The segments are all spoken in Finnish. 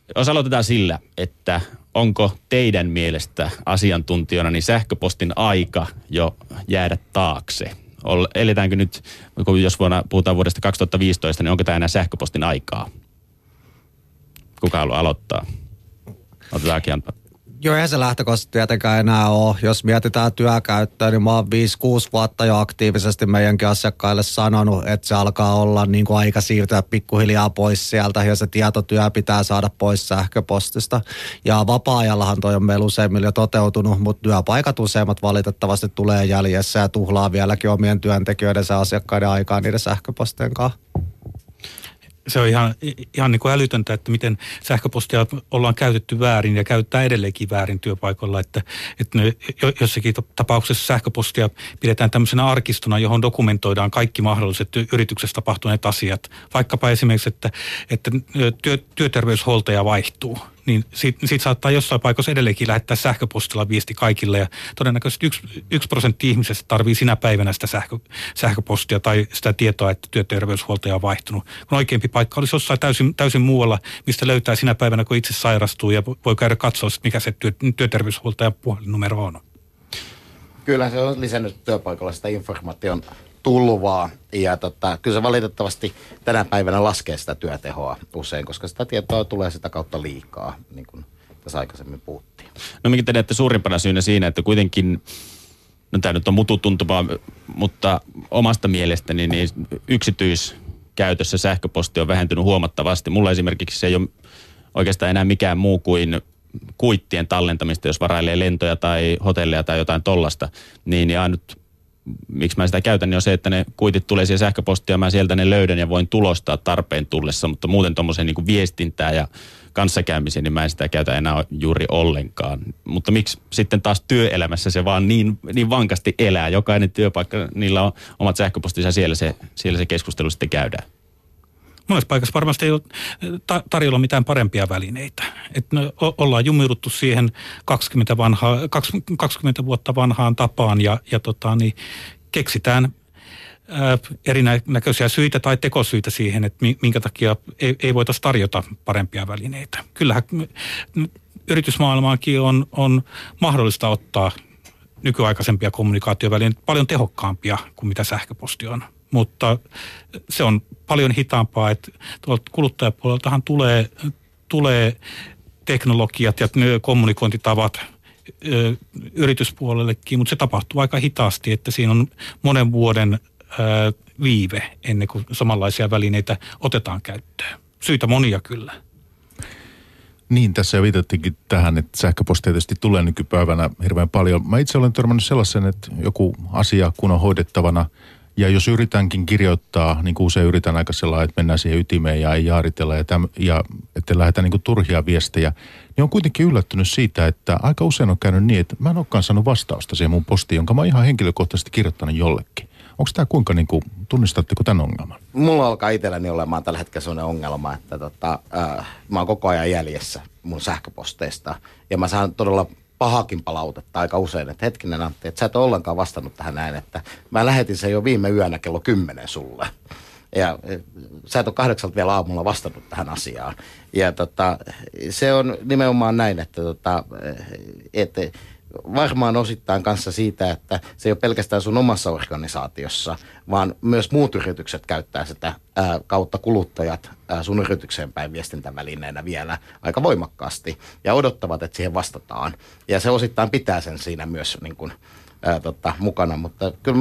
Jos aloitetaan sillä, että onko teidän mielestä asiantuntijana niin sähköpostin aika jo jäädä taakse? Eletäänkö nyt, jos puhutaan vuodesta 2015, niin onko tämä enää sähköpostin aikaa? Kuka haluaa aloittaa? Otetaan Kianpa. Joo, eihän se lähtökohtaisesti tietenkään enää ole. Jos mietitään työkäyttöä, niin mä oon 5-6 vuotta jo aktiivisesti meidänkin asiakkaille sanonut, että se alkaa olla niin kuin aika siirtyä pikkuhiljaa pois sieltä ja se tietotyö pitää saada pois sähköpostista. Ja vapaa-ajallahan toi on meillä useimmilla jo toteutunut, mutta työpaikat useimmat valitettavasti tulee jäljessä ja tuhlaa vieläkin omien työntekijöiden ja asiakkaiden aikaa niiden sähköpostien kanssa. Se on ihan niin kuin älytöntä, että miten sähköpostia ollaan käytetty väärin ja käyttää edelleenkin väärin työpaikoilla, että jossakin tapauksessa sähköpostia pidetään tämmöisenä arkistona, johon dokumentoidaan kaikki mahdolliset yrityksessä tapahtuneet asiat. Vaikkapa esimerkiksi, että työterveyshuoltaja vaihtuu, niin siitä saattaa jossain paikassa edelleenkin lähettää sähköpostilla viesti kaikille ja todennäköisesti 1% ihmisestä tarvii sinä päivänä sitä sähköpostia tai sitä tietoa, että työterveyshuoltaja on vaihtunut. Kun oikeampi paikka olisi jossain täysin muualla, mistä löytää sinä päivänä, kun itse sairastuu ja voi käydä katsoa, mikä se työterveyshuoltajan puhelinnumero on. Kyllä se on lisännyt työpaikalla sitä informaation tulvaa ja kyllä se valitettavasti tänä päivänä laskee sitä työtehoa usein, koska sitä tietoa tulee sitä kautta liikaa, niin kuin tässä aikaisemmin puhuttiin. No minkä te näette suurimpana syynä siinä, että kuitenkin, no tämä nyt on mututuntumaa, mutta omasta mielestäni niin yksityiskäytössä sähköposti on vähentynyt huomattavasti. Mulla esimerkiksi se ei ole oikeastaan enää mikään muu kuin kuittien tallentamista, jos varailee lentoja tai hotelleja tai jotain tollasta, niin ainut miksi mä sitä käytän, niin on se, että ne kuitit tulee siihen sähköpostiin ja mä sieltä ne löydän ja voin tulostaa tarpeen tullessa, mutta muuten tuommoisen niin kuin viestintää ja kanssakäymisen, niin mä en sitä käytä enää juuri ollenkaan. Mutta miksi sitten taas työelämässä se vaan niin vankasti elää? Jokainen työpaikka, niillä on omat sähköpostinsa ja siellä se keskustelu sitten käydään. Monessa paikassa varmasti ei ole tarjolla mitään parempia välineitä. Että ollaan jumiuduttu siihen 20 vuotta vanhaan tapaan ja keksitään erinäköisiä syitä tai tekosyitä siihen, että minkä takia ei voitaisiin tarjota parempia välineitä. Kyllähän yritysmaailmaankin on mahdollista ottaa nykyaikaisempia kommunikaatiovälineitä paljon tehokkaampia kuin mitä sähköposti on. Mutta se on paljon hitaampaa, että tuolta kuluttajapuoleltahan tulee teknologiat ja kommunikointitavat yrityspuolellekin, mutta se tapahtuu aika hitaasti, että siinä on monen vuoden viive ennen kuin samanlaisia välineitä otetaan käyttöön. Syitä monia kyllä. Niin, tässä viitattiinkin tähän, että sähköpostia tietysti tulee nykypäivänä hirveän paljon. Mä itse olen törmännyt sellaisen, että joku asia kun on hoidettavana, ja jos yritänkin kirjoittaa, niin kuin usein yritän aika sellainen, että mennään siihen ytimeen ja ei jaaritella ja että lähdetään niin kuin turhia viestejä, niin on kuitenkin yllättynyt siitä, että aika usein on käynyt niin, että mä en olekaan saanut vastausta siihen mun postiin, jonka mä oon ihan henkilökohtaisesti kirjoittanut jollekin. Onko tämä kuinka, niin kuin, tunnistatteko tämän ongelman? Mulla alkaa itselläni olemaan tällä hetkellä sellainen ongelma, että mä oon koko ajan jäljessä mun sähköposteista ja mä saan todella pahakin palautetta aika usein, että hetkinen Antti, että sä et ole ollenkaan vastannut tähän näin, että mä lähetin sen jo viime yönä kello 10 sulle. Ja sä et ole 8 vielä aamulla vastannut tähän asiaan. Ja se on nimenomaan näin, että varmaan osittain kanssa siitä, että se ei ole pelkästään sun omassa organisaatiossa, vaan myös muut yritykset käyttää sitä kautta kuluttajat sun yritykseen päin viestintävälineenä vielä aika voimakkaasti ja odottavat, että siihen vastataan. Ja se osittain pitää sen siinä myös niin kuin, mukana, mutta kyllä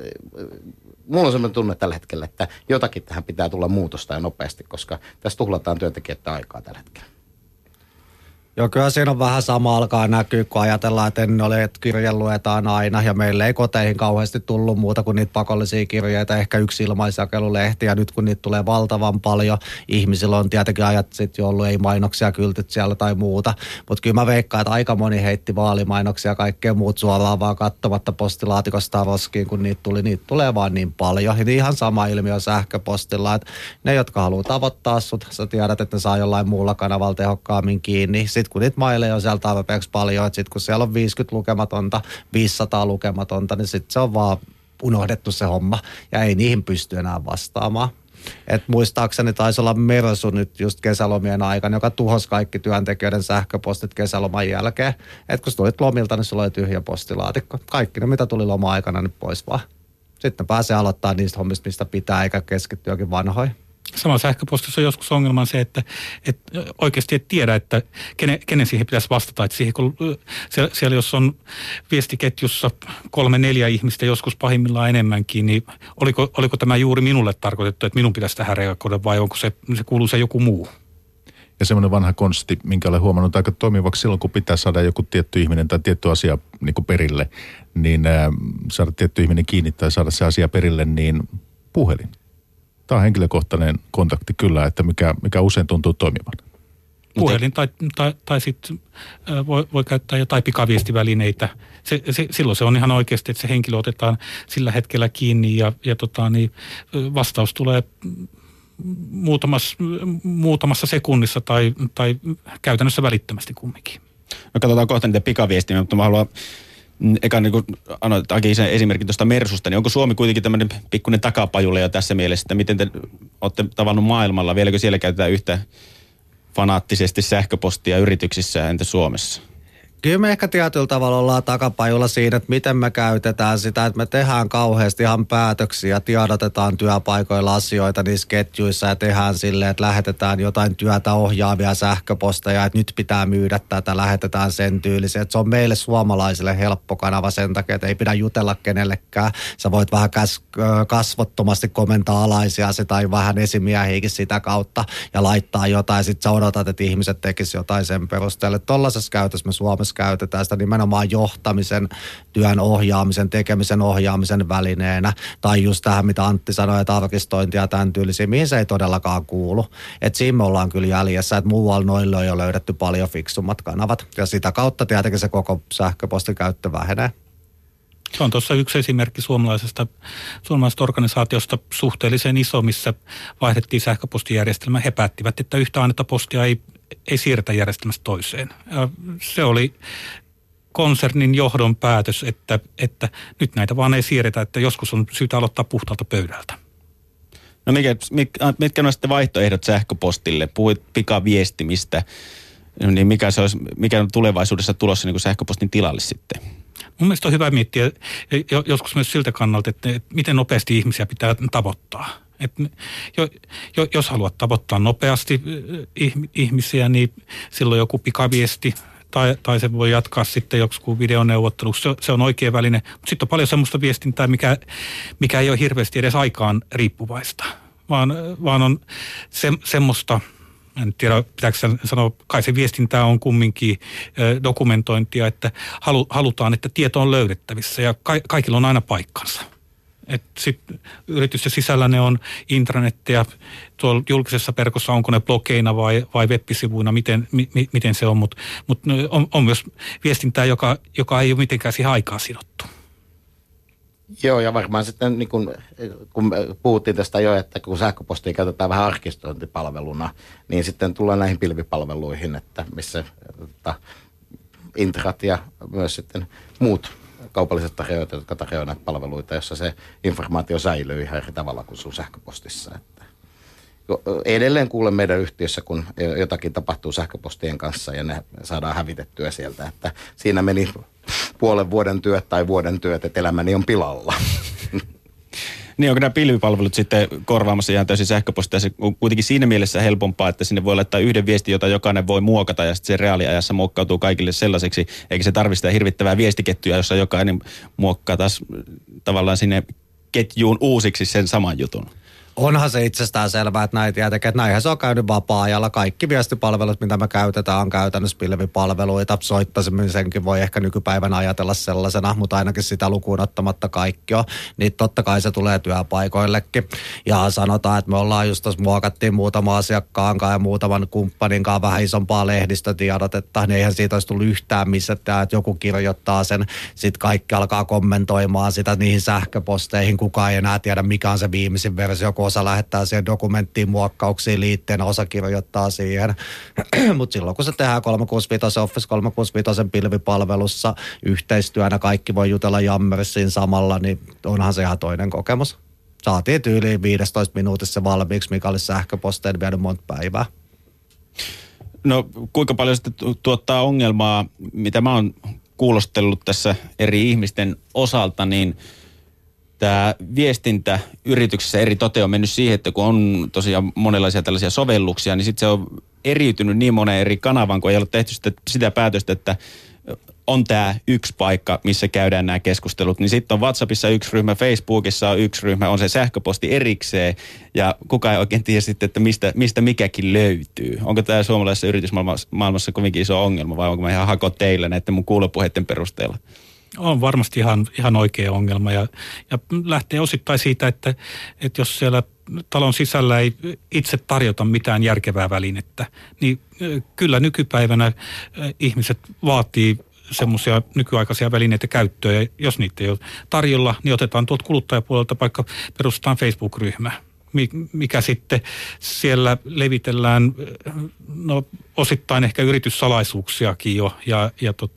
mulla on sellainen tunne tällä hetkellä, että jotakin tähän pitää tulla muutosta ja nopeasti, koska tässä tuhlataan työntekijöiden aikaa tällä hetkellä. Joo, kyllä siinä on vähän sama alkaa näkyä, kun ajatellaan, että ennen oli, että kirje luetaan aina ja meille ei koteihin kauheasti tullut muuta kuin niitä pakollisia kirjeitä, ehkä yksi ilmaisjakelulehti ja nyt kun niitä tulee valtavan paljon, ihmisillä on tietenkin ajat sitten jo ollut ei mainoksia kyltit siellä tai muuta, mutta kyllä mä veikkaan, että aika moni heitti vaalimainoksia ja kaikkea muut suoraan vaan katsomatta postilaatikosta roskiin, kun niitä tulee vaan niin paljon. Ja ihan sama ilmiö sähköpostilla, että ne, jotka haluaa tavoittaa sut, sä tiedät, että ne saa jollain muulla kanavalla tehokkaammin kiinni. Sitten kun niitä maileja on siellä tarpeeksi paljon, että sitten kun siellä on 50 lukematonta, 500 lukematonta, niin sitten se on vaan unohdettu se homma ja ei niihin pysty enää vastaamaan. Et muistaakseni taisi olla Mersu nyt just kesälomien aikana, joka tuhosi kaikki työntekijöiden sähköpostit kesäloman jälkeen. Et kun tulit lomilta, niin sulla oli tyhjä postilaatikko. Kaikki ne, mitä tuli loma-aikana, niin pois vaan. Sitten pääsee aloittamaan niistä hommista, mistä pitää, eikä keskittyäkin vanhoihin. Sama sähköpostissa on joskus ongelma se, että oikeasti et tiedä, että kenen siihen pitäisi vastata. Että siihen, kun siellä jos on viestiketjussa 3-4 ihmistä, joskus pahimmillaan enemmänkin, niin oliko tämä juuri minulle tarkoitettu, että minun pitäisi tähän reagoida vai onko se kuuluu se joku muu? Ja semmoinen vanha konsti, minkä olen huomannut aika toimivaksi silloin, kun pitää saada joku tietty ihminen tai tietty asia niin kuin perille, niin saada tietty ihminen kiinni tai saada se asia perille, niin puhelin. Tämä on henkilökohtainen kontakti kyllä, että mikä usein tuntuu toimivan. Puhelin tai sitten voi käyttää jotain pikaviestivälineitä. Silloin se on ihan oikeasti, että se henkilö otetaan sillä hetkellä kiinni ja vastaus tulee muutamassa sekunnissa tai käytännössä välittömästi kumminkin. No katsotaan kohta niitä pikaviestiä, mutta mä haluan eka niin kuin anoit Aki sen esimerkin tuosta Mersusta, niin onko Suomi kuitenkin tämmöinen pikkuinen takapajule jo tässä mielessä, että miten te olette tavannut maailmalla, vieläkö siellä käytetään yhtä fanaattisesti sähköpostia yrityksissä, entä Suomessa? Kyllä me ehkä tietyllä tavalla ollaan takapajulla siinä, että miten me käytetään sitä, että me tehdään kauheasti ihan päätöksiä, tiedotetaan työpaikoilla asioita niissä ketjuissa ja tehdään silleen, että lähetetään jotain työtä ohjaavia sähköposteja, että nyt pitää myydä tätä, lähetetään sen tyylisiä. Että se on meille suomalaisille helppo kanava sen takia, että ei pidä jutella kenellekään. Sä voit vähän kasvottomasti komentaa alaisiasi tai vähän esimiehiäkin sitä kautta ja laittaa jotain. Sitten sä odotat, että ihmiset tekisivät jotain sen perusteella. Tuollaisessa käytössä me Suomessa käytetään sitä nimenomaan johtamisen, työn ohjaamisen, tekemisen ohjaamisen välineenä. Tai just tähän, mitä Antti sanoi, että arkistointia ja tämän tyylisiä, mihin se ei todellakaan kuulu. Että siinä me ollaan kyllä jäljessä, että muualla noille on jo löydetty paljon fiksummat kanavat. Ja sitä kautta tietenkin se koko sähköpostikäyttö vähenee. Se on tuossa yksi esimerkki suomalaisesta organisaatiosta suhteellisen iso, missä vaihdettiin sähköpostijärjestelmä. He päättivät, että yhtä ainetta postia ei siirretä järjestelmästä toiseen. Ja se oli konsernin johdon päätös, että nyt näitä vaan ei siirretä, että joskus on syytä aloittaa puhtaalta pöydältä. No mitkä on sitten vaihtoehdot sähköpostille? Puhuit pikaviestimistä, niin mikä on tulevaisuudessa tulossa niin kuin sähköpostin tilalle sitten? Mun mielestä on hyvä miettiä joskus myös siltä kannalta, että miten nopeasti ihmisiä pitää tavoittaa. Että jos haluat tavoittaa nopeasti ihmisiä, niin silloin joku pikaviesti tai se voi jatkaa sitten joku videoneuvottelussa. Se on oikea väline. Mutta sitten on paljon semmoista viestintää, mikä ei ole hirveästi edes aikaan riippuvaista, vaan on semmoista, en tiedä pitääkö sanoa, kai se viestintää on kumminkin dokumentointia, että halutaan, että tieto on löydettävissä ja kaikilla on aina paikkansa. Sitten yritysten sisällä ne on intranetteja, tuolla julkisessa verkossa onko ne blogeina vai web-sivuina, miten se on, mutta on myös viestintää, joka ei ole mitenkään siihen aikaan sidottu. Joo, ja varmaan sitten, niin kun puhuttiin tästä jo, että kun sähköpostia käytetään vähän arkistointipalveluna, niin sitten tullaan näihin pilvipalveluihin, että missä intrat ja myös sitten muut kaupalliset tarjoajat, jotka tarjoavat näitä palveluita, jossa se informaatio säilyy ihan eri tavalla kuin sun sähköpostissa. Että edelleen kuulen meidän yhtiössä, kun jotakin tapahtuu sähköpostien kanssa ja ne saadaan hävitettyä sieltä, että siinä meni puolen vuoden työt tai vuoden työt, että elämäni on pilalla. Niin, onko nämä pilvipalvelut sitten korvaamassa ihan täysin sähköpostia? Se on kuitenkin siinä mielessä helpompaa, että sinne voi laittaa yhden viestin, jota jokainen voi muokata ja sitten se reaaliajassa muokkautuu kaikille sellaiseksi, eikä se tarvitse sitä hirvittävää viestiketjuja, jossa jokainen muokkaa taas tavallaan sinne ketjuun uusiksi sen saman jutun. Onhan se itsestään selvää, että näitä jää tekee, että näinhän se on käynyt vapaa-ajalla. Kaikki viestipalvelut, mitä me käytetään, on käytännössä pilvipalveluita. Soittamisenkin voi ehkä nykypäivänä ajatella sellaisena, mutta ainakin sitä lukuun ottamatta kaikki on. Niin totta kai se tulee työpaikoillekin. Ja sanotaan, että me ollaan just tuossa muokattiin muutama asiakkaan kanssa ja muutaman kumppanin kanssa vähän isompaa lehdistötiedotetta. Niin eihän siitä olisi tullut yhtään missä, että joku kirjoittaa sen. Sitten kaikki alkaa kommentoimaan sitä niihin sähköposteihin. Kukaan ei enää tiedä, mikä on se viimeisin versio. Osa lähettää siihen dokumenttiin muokkauksiin liitteenä, osa kirjoittaa siihen. Mutta silloin kun se tehdään 365 Office 365 pilvipalvelussa yhteistyönä, kaikki voi jutella Jammersiin samalla, niin onhan se ihan toinen kokemus. saatiin tyyliin 15 minuutissa valmiiksi, mikä olisi sähköposteen vienyt monta päivää. No kuinka paljon sitten tuottaa ongelmaa, mitä mä oon kuulostellut tässä eri ihmisten osalta, niin tämä viestintä yrityksessä eri tote on mennyt siihen, että kun on tosiaan monenlaisia tällaisia sovelluksia, niin sitten se on eriytynyt niin moneen eri kanavan, kun ei ole tehty sitä päätöstä, että on tämä yksi paikka, missä käydään nämä keskustelut, niin sitten on WhatsAppissa yksi ryhmä, Facebookissa on yksi ryhmä, on se sähköposti erikseen, ja kukaan ei oikein tiedä sitten, että mistä mikäkin löytyy. Onko tämä suomalaisessa yritysmaailmassa kovinkin iso ongelma, vai onko mä ihan hakoteillä näiden mun kuulopuheiden perusteella? On varmasti ihan oikea ongelma, ja lähtee osittain siitä, että jos siellä talon sisällä ei itse tarjota mitään järkevää välinettä, niin kyllä nykypäivänä ihmiset vaatii semmoisia nykyaikaisia välineitä käyttöön, ja jos niitä ei ole tarjolla, niin otetaan tuolta kuluttajapuolelta vaikka perustetaan Facebook-ryhmä, mikä sitten siellä levitellään osittain ehkä yrityssalaisuuksiakin jo, ja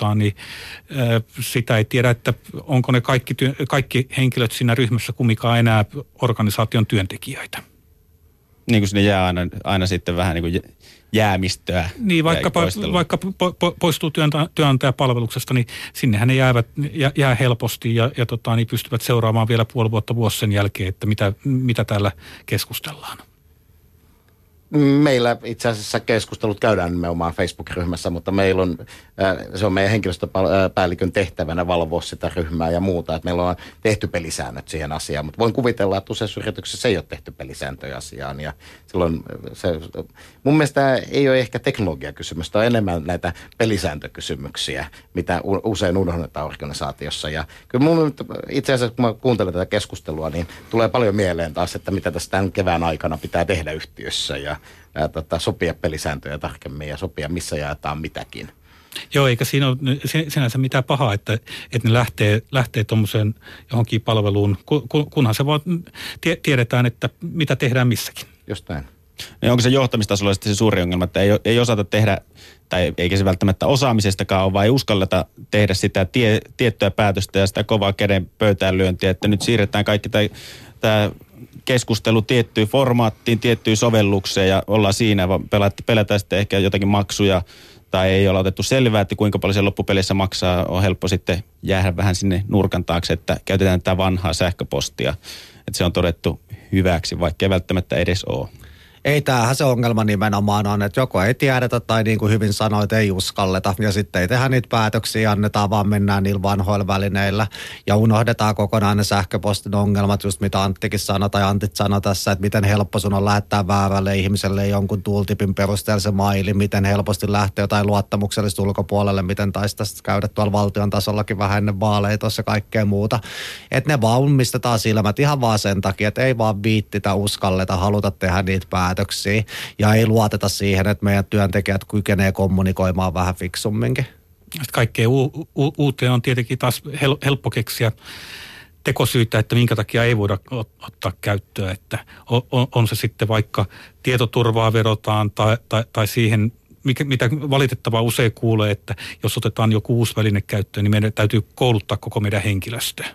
sitä ei tiedä, että onko ne kaikki henkilöt siinä ryhmässä kumminkaan enää organisaation työntekijöitä. Niin kuin sinne jää aina sitten vähän niin kuin jäämistöä. Niin, vaikka poistuu työnantajapalveluksesta, niin sinnehän ne jää helposti ja niin pystyvät seuraamaan vielä puoli vuosi sen jälkeen, että mitä täällä keskustellaan. Meillä itse asiassa keskustelut käydään nimenomaan Facebook-ryhmässä, mutta meillä on, se on meidän henkilöstöpäällikön tehtävänä valvoa sitä ryhmää ja muuta, että meillä on tehty pelisäännöt siihen asiaan, mutta voin kuvitella, että useissa yrityksissä ei ole tehty pelisääntöjä asiaan, ja silloin mun mielestä ei ole ehkä teknologiakysymys, tämä on enemmän näitä pelisääntökysymyksiä, mitä usein unohdetaan organisaatiossa, ja kyllä mun itse asiassa, kun mä kuuntelen tätä keskustelua, niin tulee paljon mieleen taas, että mitä tässä tämän kevään aikana pitää tehdä yhtiössä, ja sopia pelisääntöjä tarkemmin ja sopia, missä jaetaan mitäkin. Joo, eikä siinä ole sinänsä mitään pahaa, että ne lähtee tuommoiseen johonkin palveluun, kunhan se vaan tiedetään, että mitä tehdään missäkin. Just näin. Ja onko se johtamistasolla sitten se suuri ongelma, että ei osata tehdä, tai eikä se välttämättä osaamisestakaan ole, vaan ei uskalleta tehdä sitä tiettyä päätöstä ja sitä kovaa käden pöytään lyöntiä, että nyt siirretään kaikki tämä keskustelu tiettyyn formaattiin, tiettyyn sovellukseen ja ollaan siinä, vaan pelätään sitten ehkä jotakin maksuja tai ei olla otettu selvää, että kuinka paljon se loppupeleissä maksaa. On helppo sitten jäädä vähän sinne nurkan taakse, että käytetään tätä vanhaa sähköpostia, että se on todettu hyväksi, vaikka ei välttämättä edes ole. Ei, tämähän se ongelma nimenomaan on, että joko ei tiedetä tai niin kuin hyvin sanoit, ei uskalleta. Ja sitten ei tehdä niitä päätöksiä, annetaan vaan mennään niillä vanhoilla välineillä. Ja unohdetaan kokonaan ne sähköpostin ongelmat, just mitä Anttikin sanoi tai Antit sanoi tässä, että miten helppo sun on lähettää väärälle ihmiselle jonkun tooltipin perusteella se maili, miten helposti lähtee jotain luottamuksellista ulkopuolelle, miten taisi tästä käydä tuolla valtion tasollakin vähän ennen vaaleja tuossa kaikkea muuta. Että ne vaan ummistetaan silmät ihan vaan sen takia, että ei vaan viittitä, uskalleta, haluta tehdä niitä päätöksiä. Ja ei luoteta siihen, että meidän työntekijät kykenee kommunikoimaan vähän fiksumminkin. Kaikkeen uuteen on tietenkin taas helppo keksiä tekosyitä, että minkä takia ei voida ottaa käyttöön. Että on se sitten vaikka tietoturvaa vedotaan tai siihen, mitä valitettavaa usein kuulee, että jos otetaan joku uusi väline käyttöön, niin meidän täytyy kouluttaa koko meidän henkilöstöä,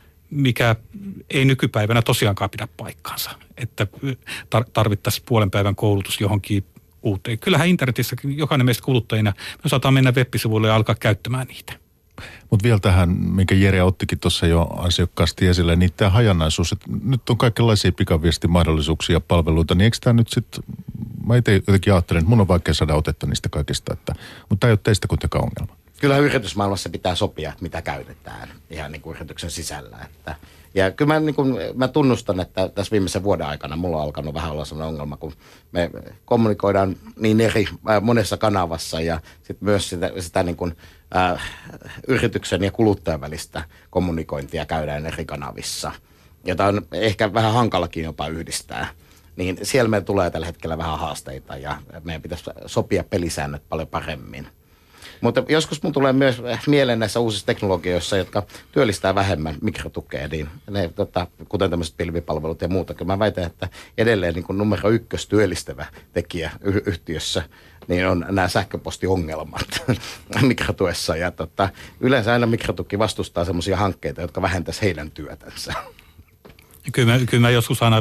mikä ei nykypäivänä tosiaankaan pidä paikkaansa, että tarvittaisiin puolen päivän koulutus johonkin uuteen. Kyllähän internetissä jokainen meistä kuluttajina, me osataan mennä web-sivuille ja alkaa käyttämään niitä. Mutta vielä tähän, minkä Jere ottikin tuossa jo ansiokkaasti esille, niin tämä hajanaisuus, että nyt on kaikenlaisia pikaviestimahdollisuuksia ja palveluita, niin eikö tämä nyt sitten, mä itse jotenkin ajattelen, että mun on vaikea saada otetta niistä kaikista, mutta tämä ei ole teistä kuitenkaan ongelma. Kyllä yritysmaailmassa pitää sopia, mitä käytetään ihan niin kuin yrityksen sisällä. Ja kyllä mä tunnustan, että tässä viimeisen vuoden aikana mulla on alkanut vähän olla sellainen ongelma, kun me kommunikoidaan niin monessa kanavassa ja sitten myös sitä niin kuin, yrityksen ja kuluttajan välistä kommunikointia käydään eri kanavissa, jota on ehkä vähän hankalakin jopa yhdistää. Niin siellä meillä tulee tällä hetkellä vähän haasteita ja meidän pitäisi sopia pelisäännöt paljon paremmin. Mutta joskus mun tulee myös mieleen näissä uusissa teknologioissa, jotka työllistää vähemmän mikrotukea, niin ne, kuten tämmöiset pilvipalvelut ja muuta. Mä väitän, että edelleen niin kuin numero 1 työllistävä tekijä yhtiössä niin on nämä sähköpostiongelmat mikrotuessa. Ja yleensä aina mikrotuki vastustaa semmoisia hankkeita, jotka vähentäisi heidän työtänsä. Kyllä mä joskus aina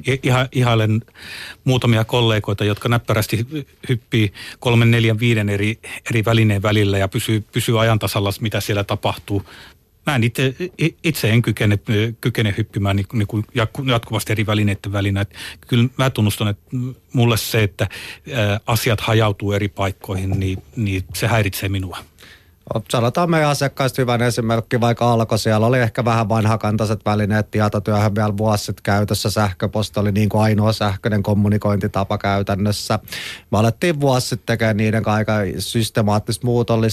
ihailen muutamia kollegoita, jotka näppärästi hyppii 3, 4, 5 eri välineen välillä ja pysyy ajan tasalla, mitä siellä tapahtuu. Mä itse en kykene hyppimään niin kuin jatkuvasti eri välineiden välillä. Kyllä mä tunnustan, että mulle se, että asiat hajautuu eri paikkoihin, niin se häiritsee minua. Sanotaan meidän asiakkaista hyvän esimerkki, vaikka Alko, siellä oli ehkä vähän vanhakantaiset välineet tietotyöhön vielä vuosi sitten käytössä. Sähköposti oli niin kuin ainoa sähköinen kommunikointitapa käytännössä. Me alettiin vuosi sitten tekemään niiden aika systemaattista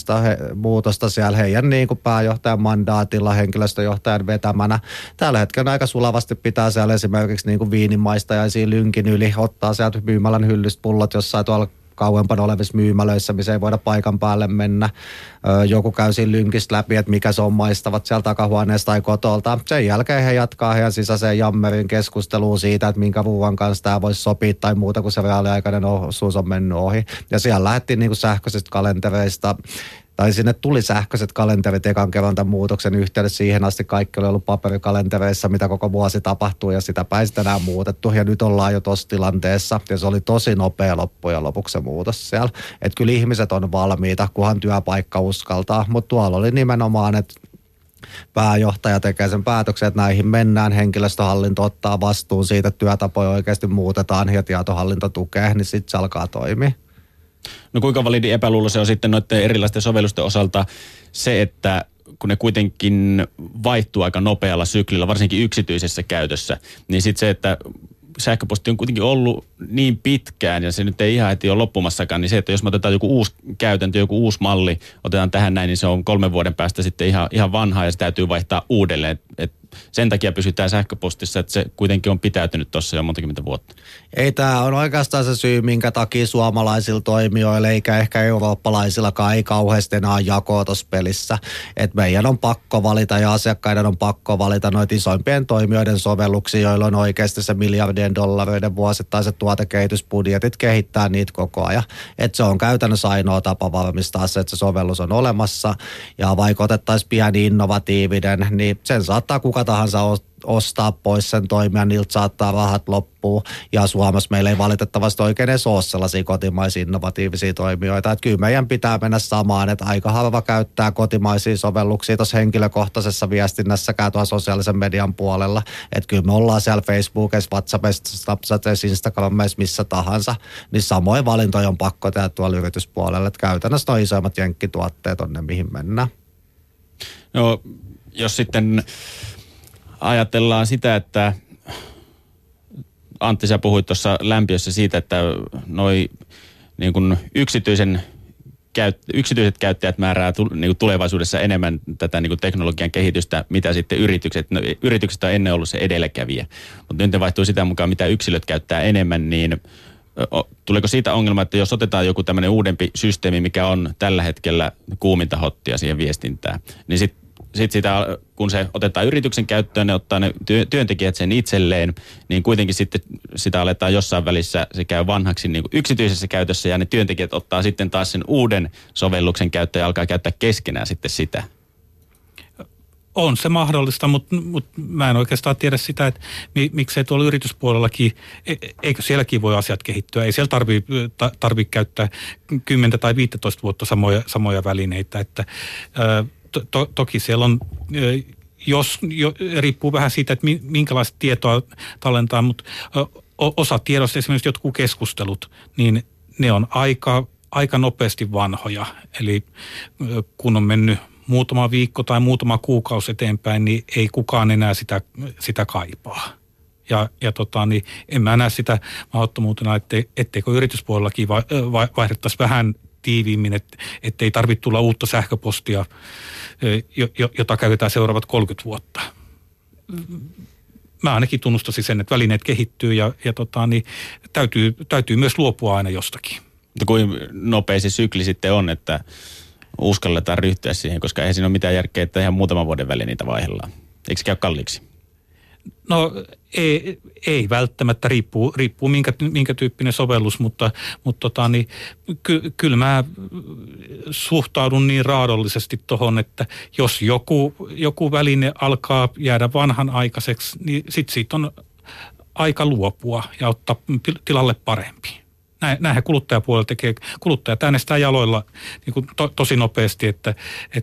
muutosta siellä heidän niin kuin pääjohtajan mandaatilla, henkilöstöjohtajan vetämänä. Tällä hetkellä aika sulavasti pitää siellä esimerkiksi niin kuin viininmaistajaisia lynkin yli, ottaa sieltä myymälän hyllystä pullot jossain tuolla kauempana olevissa myymälöissä, missä ei voida paikan päälle mennä. Joku käy siinä lynkistä läpi, että mikä se on maistavat siellä takahuoneesta tai kotolta. Sen jälkeen he jatkaa heidän sisäiseen jammerin keskusteluun siitä, että minkä ruuan kanssa tämä voisi sopia tai muuta, kun se reaaliaikainen osuus on mennyt ohi. Ja siellä lähdettiin niin kuin sähköisistä kalentereista, tai sinne tuli sähköiset kalenterit ekan kerran tämän muutoksen yhteydessä. Siihen asti kaikki oli ollut paperikalentereissa, mitä koko vuosi tapahtuu, ja sitä ei sitten enää muutettu. Ja nyt ollaan jo tuossa tilanteessa, ja se oli tosi nopea loppujen lopuksi se muutos siellä. Että kyllä ihmiset on valmiita, kunhan työpaikka uskaltaa. Mutta tuolla oli nimenomaan, että pääjohtaja tekee sen päätöksen, että näihin mennään, henkilöstöhallinto ottaa vastuun siitä, että työtapoja oikeasti muutetaan ja tietohallinto tukee, niin sitten se alkaa toimia. No kuinka validi epäluulo se on sitten noiden erilaisten sovellusten osalta se, että kun ne kuitenkin vaihtuu aika nopealla syklillä, varsinkin yksityisessä käytössä, niin sitten se, että sähköposti on kuitenkin ollut niin pitkään ja se nyt ei ihan heti ole loppumassakaan, niin se, että jos me otetaan joku uusi käytäntö, joku uusi malli, otetaan tähän näin, niin se on 3 vuoden päästä sitten ihan vanhaa ja se täytyy vaihtaa uudelleen. Sen takia pysytään sähköpostissa, että se kuitenkin on pitäytynyt tuossa jo monta kymmentä vuotta. Ei, tämä on oikeastaan se syy, minkä takia suomalaisilla toimijoilla eikä ehkä eurooppalaisillakaan ei kauheasti enää jakoa tuossa pelissä. Että meidän on pakko valita ja asiakkaiden on pakko valita noita isoimpien toimijoiden sovelluksia, joilla on oikeasti se miljardien dollareiden vuosittaiset tuotekehitysbudjetit kehittää niitä koko ajan. Että se on käytännössä ainoa tapa varmistaa se, että se sovellus on olemassa ja vaikka otettaisiin pieni innovatiivinen, niin sen saattaa kuka tahansa ostaa pois sen toimijan, niiltä saattaa rahat loppua. Ja Suomessa meillä ei valitettavasti oikein edes ole sellaisia kotimaisia innovatiivisia toimijoita. Että kyllä meidän pitää mennä samaan, että aika harva käyttää kotimaisia sovelluksia tuossa henkilökohtaisessa viestinnässäkään tuolla sosiaalisen median puolella. Että kyllä me ollaan siellä Facebookissa, WhatsAppissa, Snapchatissa, Instagramissa, missä tahansa. Niin samoin valintoja on pakko tehdä tuolla yrityspuolella. Että käytännössä nuo isoimmat jenkkituotteet on ne, mihin mennään. No, jos sitten ajatellaan sitä, että Antti, sä puhuit tuossa lämpiössä siitä, että noi niin kuin yksityiset käyttäjät määrää niin tulevaisuudessa enemmän tätä niin kuin teknologian kehitystä, mitä sitten yritykset. No, yritykset on ennen ollut se edelläkävijä, mutta nyt ne vaihtuu sitä mukaan, mitä yksilöt käyttää enemmän, niin tuleeko siitä ongelma, että jos otetaan joku tämmöinen uudempi systeemi, mikä on tällä hetkellä kuuminta hottia siihen viestintään, niin sitten sitä, kun se otetaan yrityksen käyttöön, ne ottaa ne työntekijät sen itselleen, niin kuitenkin sitten sitä aletaan jossain välissä, se käy vanhaksi niin kuin yksityisessä käytössä ja ne työntekijät ottaa sitten taas sen uuden sovelluksen käyttöön ja alkaa käyttää keskenään sitten sitä. On se mahdollista, mutta mä en oikeastaan tiedä sitä, että miksei tuolla yrityspuolellakin, eikö sielläkin voi asiat kehittyä. Ei siellä tarvitse käyttää 10 tai 15 vuotta samoja välineitä, että toki siellä on, riippuu vähän siitä, että minkälaista tietoa tallentaa, mutta osa tiedosta, esimerkiksi jotkut keskustelut, niin ne on aika nopeasti vanhoja. Eli kun on mennyt muutama viikko tai muutama kuukausi eteenpäin, niin ei kukaan enää sitä kaipaa. Ja niin en mä näe sitä mahdottomuutena, etteikö yrityspuolellakin vaihdettaisiin vähän tiiviimmin, ettei tarvitse tulla uutta sähköpostia, jota käytetään seuraavat 30 vuotta. Mä ainakin tunnustaisin sen, että välineet kehittyy ja niin täytyy myös luopua aina jostakin. Mutta kuin nopea se sykli sitten on, että uskalletaan ryhtyä siihen, koska eihän siinä ole mitään järkeä, että ihan muutaman vuoden väliin niitä vaihdellaan. Eikö se käy kalliiksi? No ei välttämättä, riippuu minkä tyyppinen sovellus, mutta niin, kyllä mä suhtaudun niin raadollisesti tuohon, että jos joku väline alkaa jäädä vanhanaikaiseksi, niin sitten siitä on aika luopua ja ottaa tilalle parempi. Näinhän kuluttajapuolella tekee. Kuluttajat äänestää jaloilla niin kuin tosi nopeasti, että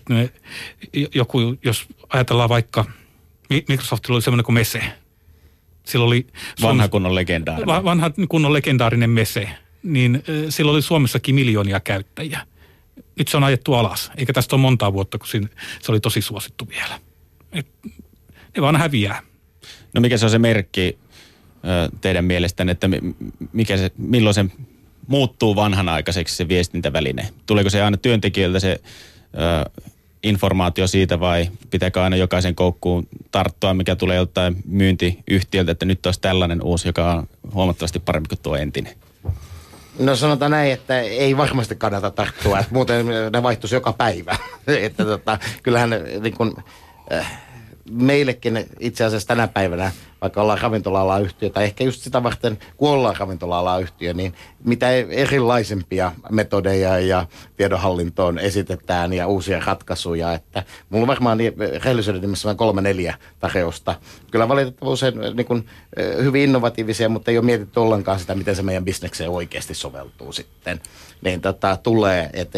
jos ajatellaan vaikka, Microsoftilla oli semmoinen kuin Mese. Sillä oli vanha kunnon legendaarinen. Vanha kunnon legendaarinen Mese. Niin sillä oli Suomessakin miljoonia käyttäjiä. Nyt se on ajettu alas, eikä tästä ole montaa vuotta, kun se oli tosi suosittu vielä. Ne vaan häviää. No mikä se on se merkki teidän mielestänne, että milloin se muuttuu vanhanaikaiseksi se viestintäväline? Tuleeko se aina työntekijöiltä se informaatio siitä vai pitääkö aina jokaisen koukkuun tarttua, mikä tulee joltain myyntiyhtiöltä, että nyt olisi tällainen uusi, joka on huomattavasti parempi kuin tuo entinen? No sanotaan näin, että ei varmasti kannata tarttua, että muuten ne vaihtuisi joka päivä. Että kyllähän niin kun, meillekin itse asiassa tänä päivänä, vaikka ollaan ravintola-alan yhtiö, tai ehkä just sitä varten, kun ollaan ravintola-alan yhtiö, niin mitä erilaisempia metodeja ja tiedonhallintoon esitetään ja uusia ratkaisuja, että mulla on varmaan rehellisyyden nimessä 3-4 tarjousta. Kyllä valitettavasti usein niin kuin, hyvin innovatiivisia, mutta ei ole mietitty ollenkaan sitä, miten se meidän bisnekseen oikeasti soveltuu sitten. Niin tulee, että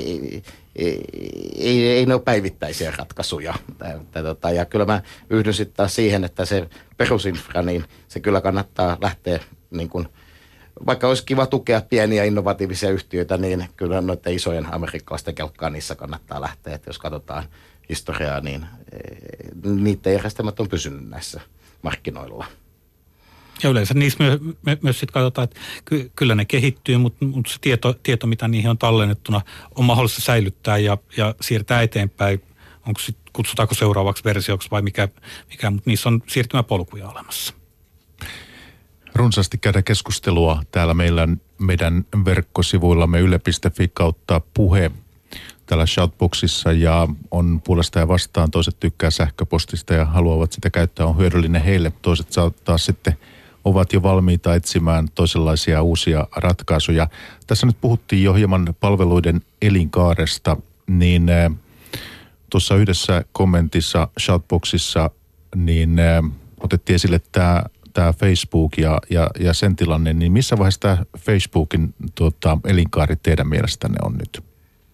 ei ne ole päivittäisiä ratkaisuja. Ja kyllä mä yhdyn sitten taas siihen, että se perusinfra, niin se kyllä kannattaa lähteä, niin kuin, vaikka olisi kiva tukea pieniä innovatiivisia yhtiöitä, niin kyllä noiden isojen amerikkalaisten kelkkaan niissä kannattaa lähteä. Että jos katsotaan historiaa, niin niiden järjestelmät on pysynyt näissä markkinoilla. Ja yleensä niissä myös sitten katsotaan, että kyllä ne kehittyy, mutta se tieto, mitä niihin on tallennettuna, on mahdollista säilyttää ja siirtää eteenpäin. Kutsutaanko seuraavaksi versioksi vai mikä, mutta niissä on siirtymäpolkuja olemassa. Runsaasti käydä keskustelua täällä meidän verkkosivuillamme yle.fi/puhe täällä shoutboxissa ja on puolesta ja vastaan. Toiset tykkää sähköpostista ja haluavat sitä käyttää, on hyödyllinen heille. Toiset taas sitten ovat jo valmiita etsimään toisenlaisia uusia ratkaisuja. Tässä nyt puhuttiin jo hieman palveluiden elinkaaresta, niin tuossa yhdessä kommentissa shoutboxissa niin otettiin esille tämä Facebook ja sen tilanne, niin missä vaiheessa tämä Facebookin elinkaari teidän mielestänne on nyt?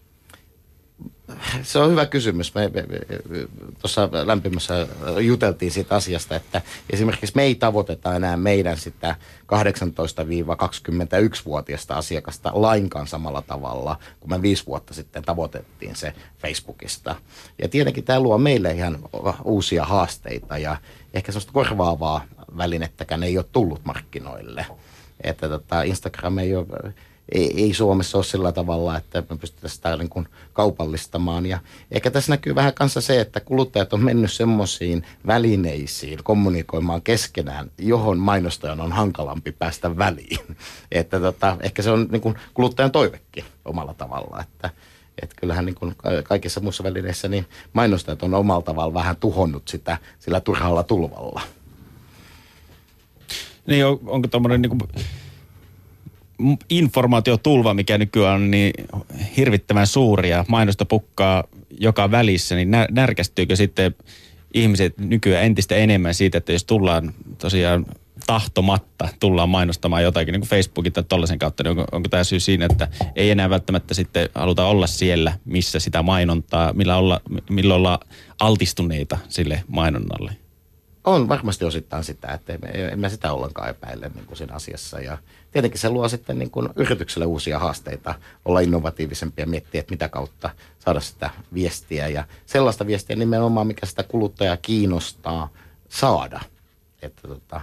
Se on hyvä kysymys. Me tuossa lämpimässä juteltiin siitä asiasta, että esimerkiksi me ei tavoiteta enää meidän sitä 18-21-vuotiaista asiakasta lainkaan samalla tavalla, kun me 5 vuotta sitten tavoitettiin se Facebookista. Ja tietenkin tämä luo meille ihan uusia haasteita ja ehkä sellaista korvaavaa välinettäkään ei ole tullut markkinoille. Että Instagram ei Suomessa ole sillä tavalla, että me pystytään sitä niin kuin kaupallistamaan. Ja ehkä tässä näkyy vähän kanssa se, että kuluttajat on mennyt semmoisiin välineisiin kommunikoimaan keskenään, johon mainostajan on hankalampi päästä väliin. Että ehkä se on niin kuin kuluttajan toivekin omalla tavalla, että kyllähän niin kuin kaikissa muissa välineissä niin mainostajat on omalla tavalla vähän tuhonnut sitä sillä turhalla tulvalla. Niin onko tommoinen niin kuin informaatiotulva, mikä nykyään on niin hirvittävän suuri ja mainosta pukkaa joka välissä, niin närkästyykö sitten ihmiset nykyään entistä enemmän siitä, että jos tullaan tosiaan tahtomatta, tullaan mainostamaan jotakin niin kuin Facebookin tai tollaisen kautta, niin onko tämä syy siinä, että ei enää välttämättä sitten haluta olla siellä, missä sitä mainontaa, millä ollaan altistuneita sille mainonnalle? On varmasti osittain sitä, että en mä sitä ollenkaan epäile niin kuin siinä asiassa. Ja tietenkin se luo sitten niin kuin yritykselle uusia haasteita, olla innovatiivisempia ja miettiä, että mitä kautta saada sitä viestiä. Ja sellaista viestiä nimenomaan, mikä sitä kuluttajaa kiinnostaa saada. Että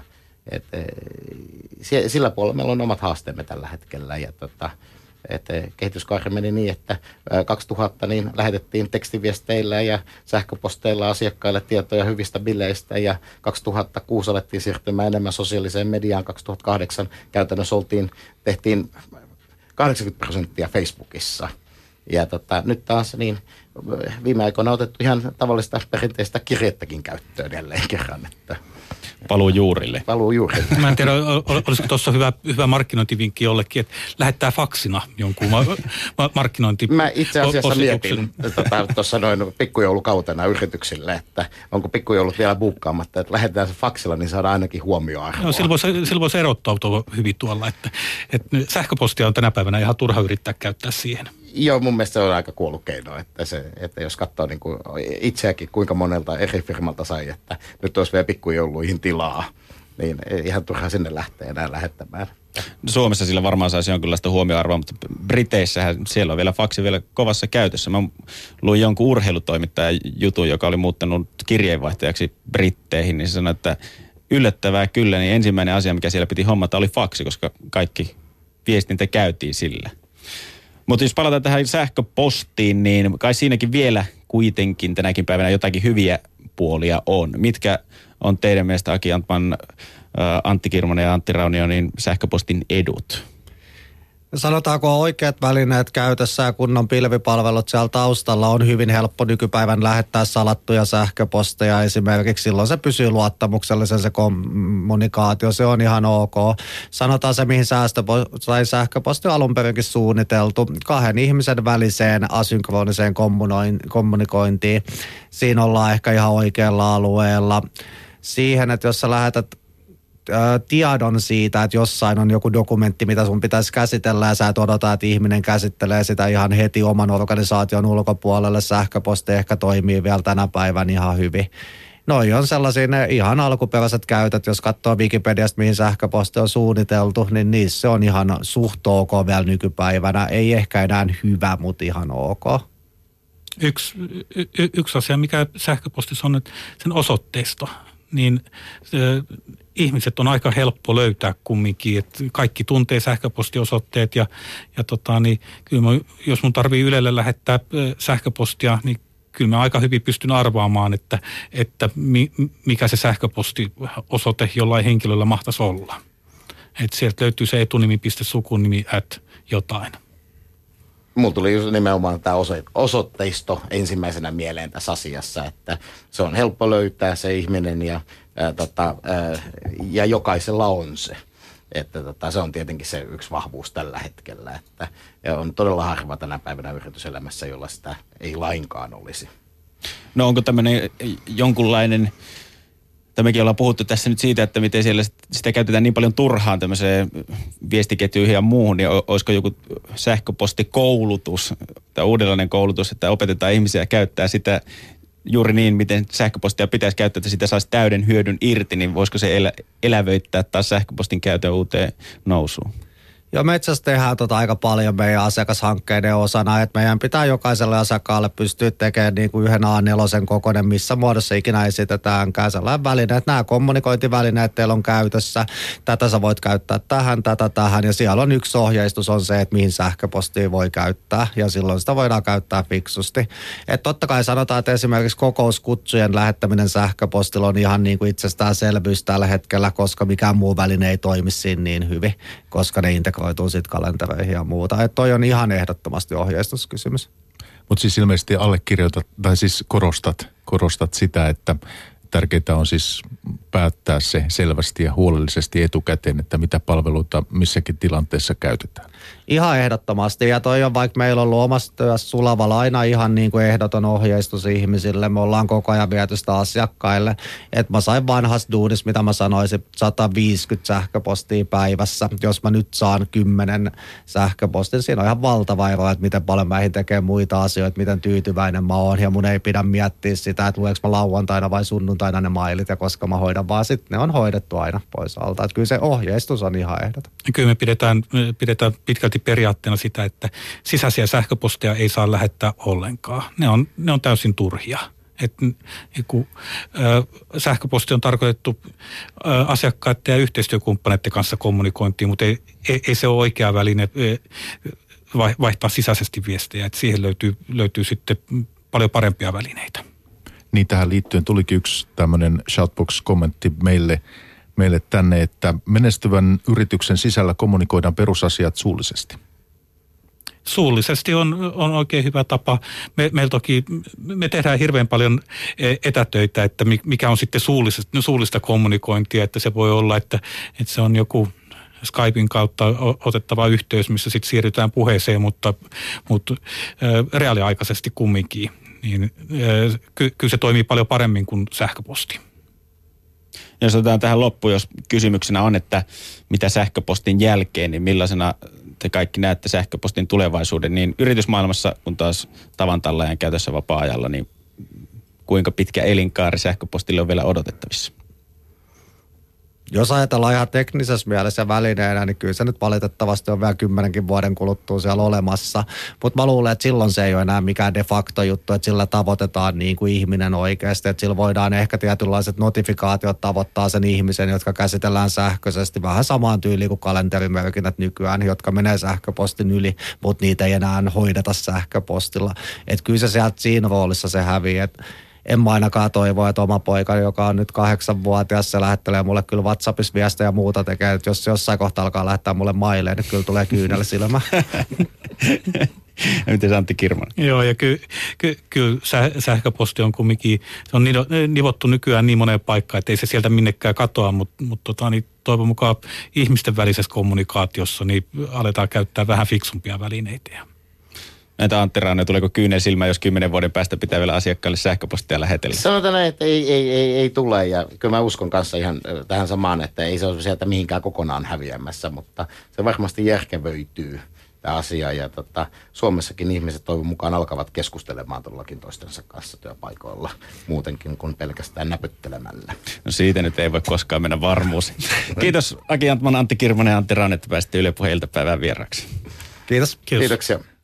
sillä puolella meillä on omat haasteemme tällä hetkellä. Ja että kehityskaari meni niin, että 2000 niin lähetettiin tekstiviesteillä ja sähköposteilla asiakkaille tietoja hyvistä bileistä ja 2006 alettiin siirtymään enemmän sosiaaliseen mediaan. 2008 käytännössä tehtiin 80% Facebookissa. Ja nyt taas niin viime aikoina on otettu ihan tavallista perinteistä kirjettäkin käyttöön jälleen kerran. Että Paluu juurille. Mä en tiedä, olisiko tuossa hyvä markkinointivinkki jollekin, että lähettää faksina jonkun markkinointi. Mä itse asiassa mietin tuossa noin pikkujoulukautena yrityksille, että onko pikkujoulut vielä buukkaamatta, että lähetetään se faksilla, niin saadaan ainakin huomioarvoa. No, silloin voisi erottautua hyvin tuolla, että sähköpostia on tänä päivänä ihan turha yrittää käyttää siihen. Joo, mun mielestä se on aika kuollut keino, että jos katsoo niin kuin itseäkin, kuinka monelta eri firmalta sai, että nyt olisi vielä pikkujouluihin tilaa, niin ihan turha sinne lähtee enää lähettämään. Suomessa sillä varmaan saisi jonkinlaista huomioarvoa, mutta Briteissähän siellä on vielä faksi vielä kovassa käytössä. Mä luin jonkun urheilutoimittajan jutun, joka oli muuttanut kirjeenvaihtajaksi Britteihin, niin se sanoi, että yllättävää kyllä, niin ensimmäinen asia, mikä siellä piti hommata, oli faksi, koska kaikki viestintä käytiin sillä. Mutta jos palataan tähän sähköpostiin, niin kai siinäkin vielä kuitenkin tänäkin päivänä jotakin hyviä puolia on. Mitkä on teidän mielestä Aki Antman, Antti Kirmonen ja Antti Raunionin sähköpostin edut? Sanotaanko oikeat välineet käytössä ja kunnon pilvipalvelut siellä taustalla on hyvin helppo nykypäivän lähettää salattuja sähköposteja esimerkiksi. Silloin se pysyy luottamuksellisen se kommunikaatio, se on ihan ok. Sanotaan se, mihin sähköposti on alun perinkin suunniteltu. 2 ihmisen väliseen asynkroniseen kommunikointiin. Siinä ollaan ehkä ihan oikealla alueella. Siihen, että jos sä lähetät tiedon siitä, että jossain on joku dokumentti, mitä sun pitäisi käsitellä ja sä et odota, että ihminen käsittelee sitä ihan heti oman organisaation ulkopuolelle. Sähköposti ehkä toimii vielä tänä päivänä ihan hyvin. Noi on sellaisia ne ihan alkuperäiset käytöt, jos katsoo Wikipediasta, mihin sähköposti on suunniteltu, niin niissä on ihan suht ok vielä nykypäivänä. Ei ehkä enää hyvä, mutta ihan ok. Yksi asia, mikä sähköpostissa on, että sen osoitteisto, niin ihmiset on aika helppo löytää kumminkin, että kaikki tuntee sähköpostiosoitteet ja niin kyllä jos mun tarvii Ylelle lähettää sähköpostia, niin kyllä mä aika hyvin pystyn arvaamaan, että mikä se sähköpostiosoite jollain henkilöllä mahtaisi olla. Että sieltä löytyy se etunimi.sukunimi @ Mulla tuli just nimenomaan tämä osoitteisto ensimmäisenä mieleen tässä asiassa, että se on helppo löytää se ihminen ja jokaisella on se. Että se on tietenkin se yksi vahvuus tällä hetkellä, että ja on todella harva tänä päivänä yrityselämässä, jolla sitä ei lainkaan olisi. No onko tämmöinen jonkunlainen, mekin ollaan puhuttu tässä nyt siitä, että miten siellä sitä käytetään niin paljon turhaan tämmöiseen viestiketjuihin ja muuhun, niin olisiko joku sähköpostikoulutus tai uudenlainen koulutus, että opetetaan ihmisiä käyttää sitä juuri niin, miten sähköpostia pitäisi käyttää, että sitä saisi täyden hyödyn irti, niin voisiko se elävöittää taas sähköpostin käytön uuteen nousuun? Joo, me itse asiassa tehdään aika paljon meidän asiakashankkeiden osana, että meidän pitää jokaiselle asiakkaalle pystyä tekemään niin kuin yhden A4 kokoinen, missä muodossa ikinä esitetäänkään sellainen väline, että nämä kommunikointivälineet teillä on käytössä, tätä sä voit käyttää tähän, ja siellä on yksi ohjeistus on se, että mihin sähköpostia voi käyttää, ja silloin sitä voidaan käyttää fiksusti. Että totta kai sanotaan, että esimerkiksi kokouskutsujen lähettäminen sähköpostilla on ihan niin kuin itsestäänselvyys tällä hetkellä, koska mikään muu väline ei toimi siinä niin hyvin, koska ne integroituu sitten kalentereihin ja muuta. Että toi on ihan ehdottomasti ohjeistuskysymys. Mutta siis ilmeisesti allekirjoitat, tai siis korostat sitä, että tärkeintä on siis päättää se selvästi ja huolellisesti etukäteen, että mitä palveluita missäkin tilanteessa käytetään. Ihan ehdottomasti. Ja toi on, vaikka meillä on ollut omassa työssä Sulavalla aina ihan niin kuin ehdoton ohjeistus ihmisille. Me ollaan koko ajan viety sitä asiakkaille. Että mä sain vanhassa duunissa, mitä mä sanoisin, 150 sähköpostia päivässä. Jos mä nyt saan 10 sähköpostia, siinä on ihan valtava ero, että miten paljon mä tekee muita asioita, miten tyytyväinen mä oon. Ja mun ei pidä miettiä sitä, että luenko mä lauantaina vai sunnuntaina ne mailit ja koska mä hoidan, vaan sitten ne on hoidettu aina pois alta. Että kyllä se ohjeistus on ihan ehdoton. Kyllä me pidetään pitkälti periaatteena sitä, että sisäisiä sähköposteja ei saa lähettää ollenkaan. Ne on täysin turhia. Sähköposti on tarkoitettu asiakkaiden ja yhteistyökumppaneiden kanssa kommunikointiin, mutta ei se ole oikea väline vaihtaa sisäisesti viestejä. Että siihen löytyy sitten paljon parempia välineitä. Niin tähän liittyen tulikin yksi tämmöinen Shoutbox-kommentti meille tänne, että menestyvän yrityksen sisällä kommunikoidaan perusasiat suullisesti. Suullisesti on oikein hyvä tapa. Me tehdään hirveän paljon etätöitä, että mikä on sitten suullista kommunikointia, että se voi olla, että se on joku Skypein kautta otettava yhteys, missä sitten siirrytään puheeseen, mutta reaaliaikaisesti kumminkin. Niin, kyllä se toimii paljon paremmin kuin sähköposti. Jos otetaan tähän loppuun, jos kysymyksenä on, että mitä sähköpostin jälkeen, niin millaisena te kaikki näette sähköpostin tulevaisuuden, niin yritysmaailmassa, kun taas tavan tallaajan käytössä vapaa-ajalla, niin kuinka pitkä elinkaari sähköpostille on vielä odotettavissa? Jos ajatellaan ihan teknisessä mielessä välineenä, niin kyllä se nyt valitettavasti on vielä 10 vuoden kuluttua siellä olemassa. Mutta mä luulen, että silloin se ei ole enää mikään de facto juttu, että sillä tavoitetaan niin kuin ihminen oikeasti. Että sillä voidaan ehkä tietynlaiset notifikaatiot tavoittaa sen ihmisen, jotka käsitellään sähköisesti vähän samaan tyyliin kuin kalenterimerkinnät nykyään, jotka menee sähköpostin yli, mutta niitä ei enää hoideta sähköpostilla. Että kyllä se sieltä siinä roolissa se hävii, en mä ainakaan toivoa, että oma poika, joka on nyt 8-vuotias, se lähettelee mulle kyllä WhatsAppissa viestejä ja muuta tekee. Että jos jossain kohtaa alkaa lähettää mulle maileen, niin kyllä tulee kyynel silmä. Miten Antti Kirmonen? Joo, ja kyllä sähköposti on kumminkin, se on nivottu nykyään niin moneen paikkaan, että ei se sieltä minnekään katoa, mutta niin toivon mukaan ihmisten välisessä kommunikaatiossa niin aletaan käyttää vähän fiksumpia välineitä. Näitä Antti Raune, tuleeko kyynel silmään, jos 10 vuoden päästä pitää vielä asiakkaille sähköpostia lähetellä? Sanotaan näin, että ei tule, ja kyllä mä uskon kanssa ihan tähän samaan, että ei se ole sieltä mihinkään kokonaan häviämässä, mutta se varmasti järkevöityy tämä asia, ja Suomessakin ihmiset toivon mukaan alkavat keskustelemaan todellakin toistensa kanssa työpaikoilla muutenkin kuin pelkästään näpyttelemällä. No siitä nyt ei voi koskaan mennä varmuus. Kiitos Aki Antman, Antti Kirmonen ja Antti Raune, että pääsitte Yle Puheen iltapäivään vieraksi. Kiitos. Kiitoksia.